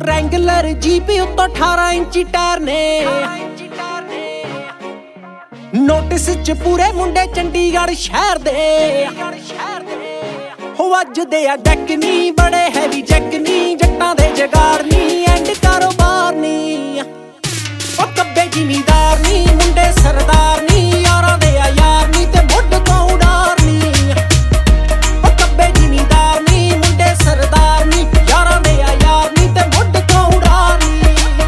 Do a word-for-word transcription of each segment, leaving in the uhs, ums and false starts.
Wrangler jeep ਉੱਤੋਂ ਅਠਾਰਾਂ ਇੰਚੀ ਟਾਇਰ ਨੇ। ਨੋਟਿਸ ਚ ਪੂਰੇ ਮੁੰਡੇ ਚੰਡੀਗੜ੍ਹ ਸ਼ਹਿਰ ਦੇ ਹੋ ਵੱਜਦੇ ਆ ਡੈਕ ਨੀ, ਬੜੇ ਹੈਵੀ ਜੈਕ ਨੀ, ਜੱਟਾਂ ਦੇ ਜਗਾੜ ਨੀ, ਐਂਡ ਕਾਰੋਬਾਰ ਨੀ। ਉਹ ਕੱਬੇ ਜ਼ਿਮੀਦਾਰ ਨੀ, ਮੁੰਡੇ ਸਰਦਾਰ ਨੀ, ਯਾਰਾਂ ਦੇ ਆ ਯਾਰ ਨੀ ਤੇ ਮੁੱਢ ਤੋਂ ਉਡਾਰ ਨੀ। ਉਹ ਕੱਬੇ ਜ਼ਿਮੀਦਾਰ ਨੀ, ਮੁੰਡੇ ਸਰਦਾਰ ਨੀ, ਯਾਰਾਂ ਦੇ ਆ ਯਾਰ ਨੀ ਤੇ ਮੁੱਢ ਤੋਂ ਉਡਾਰ ਨੀ।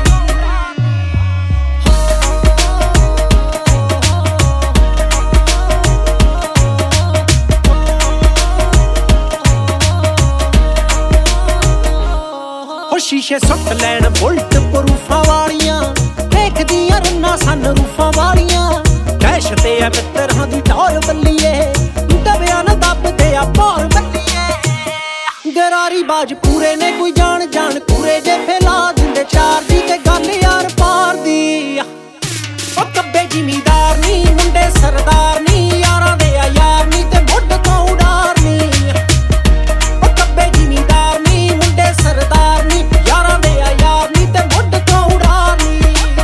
ਉਹ ਸ਼ੀਸ਼ੇ ਸੁੱਟ ਲੈਣ ਬੁਲਟ ਪ੍ਰੂਫਾਂ ਵਾਲੀਆਂ, ਦੇਖਦੀਆਂ ਰੰਨਾਂ ਸਨ ਰੂਫਾਂ ਵਾਲੀਆਂ। ਕੈਸ਼ ਤੇ ਆ ਮਿੱਤਰਾਂ ਦੀ ਟੌਰ ਬੱਲੀਏ, ਦਬਿਆ ਨਾ ਦੱਬਦੇ ਆ ਭੌਰ ਬੱਲੀਏ। ਗਰਾਰੀ ਬਾਜ ਪੂਰੇ ਨੇ ਕੋਈ ਜਾਣ ਜਾਣ ਪੂਰੇ ਜੇ ਫੈਲਾ ਦਿੰਦੇ ਚਾਰ ਦੀ ਤੇ ਗੱਲ ਯਾਰ ਪਾਰ ਦੀ। ਉਹ ਕੱਬੇ ਜ਼ਿਮੀਦਾਰ ਨੀ, ਮੁੰਡੇ ਸਰਦਾਰ ਨੀ, ਯਾਰਾਂ ਦੇ ਆ ਯਾਰ ਨੀ ਤੇ ਮੁੱਢ ਤੋਂ ਉਡਾਰ ਨੀ। ਉਹ ਕੱਬੇ ਜ਼ਿਮੀਦਾਰ ਨੀ, ਮੁੰਡੇ ਸਰਦਾਰ ਨੀ, ਯਾਰਾਂ ਦੇ ਆ ਯਾਰ ਨੀ ਤੇ ਮੁੱਢ ਤੋਂ ਉਡਾਰ ਨੀ।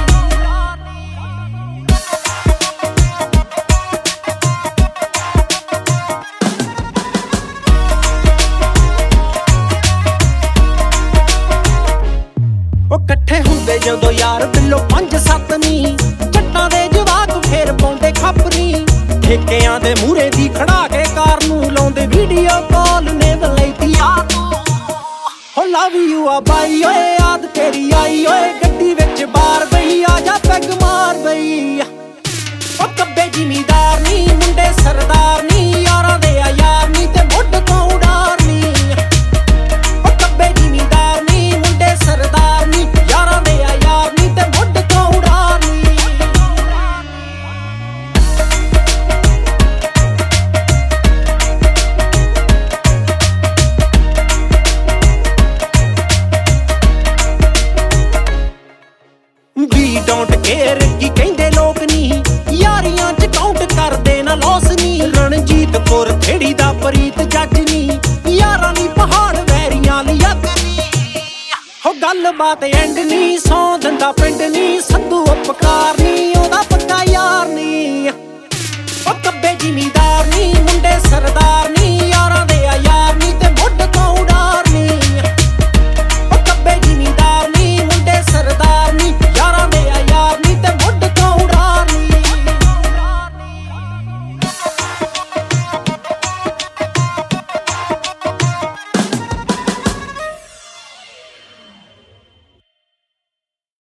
ਉਹ ਇਕੱਠੇ ਹੁੰਦੇ ਜਦੋਂ ਯਾਰ ਬਿੱਲੋ ਪੰਜ ਸੱਤ ਨੀ, ਜੱਟਾਂ ਦੇ ਜਵਾਕ ਫੇਰ ਪਾਉਂਦੇ ਖੱਪਰੀ। ਠੇਕਿਆਂ ਦੇ ਮੂਹਰੇ ਦੀ ਖੜਾ ਕੇ ਕਾਰ ਨੂੰ ਲਾਉਂਦੇ ਵੀਡੀਓ ਕਾਲ ਨੇ ਬਲੈਤੀ ਯਾਰ ਨੂੰ। ਹੋ ਲਵ ਯੂ ਆ ਬਾਈ ਓਏ, ਯਾਦ ਤੇਰੀ ਆਈ ਓਏ, ਗੱਡੀ ਵਿੱਚ ਬਾਰ ਬਈ ਆ ਜਾ ਪੈਗ ਮਾਰ ਬਈ। ਉਹ ਕੱਬੇ ਜ਼ਿਮੀਦਾਰ ਨੀ, ਮੁੰਡੇ ਸਰਦਾਰ ਨੀ, ਯਾਰਾਂ ਦੇ ਆ ਯਾਰ ਨੀ ਤੇ ਮੁੱਢ ਤੋਂ ਉਡਾਰ ਨੀ। ਉਹ ਕੱਬੇ ਜ਼ਿਮੀਦਾਰ ਨੀ, ਮੁੰਡੇ ਸਰਦਾਰ ਨੀ, ਯਾਰਾਂ ਦੇ ਆ ਯਾਰ ਨੀ ਤੇ ਮੁੱਢ ਤੋਂ ਉਡਾਰ ਨੀ। ਵੀ ਡੋਂਟ ਕੇਅਰ ਕੀ ਕਹਿੰਦੇ ਲੋਕ ਨੀ, ਯਾਰੀਆਂ ਚ ਕਾਊਂਟ ਕਰਦੇ ਨਾ ਲੋਸ ਨੀ। ਰਣਜੀਤ ਕੌਰ ਥੇੜੀ ਦਾ ਪ੍ਰੀਤ ਜੱਜ ਨੀ, ਯਾਰਾਂ ਨੀ ਪਹਾੜ ਵੈਰੀਆਂ ਲਈ ਅੱਗ ਨੀ। ਹੋ ਗੱਲਬਾਤ ਐਂਡ ਨੀ, ਸੌਂ ਦਿੰਦਾ ਪਿੰਡ ਨੀ, ਸੰਧੂ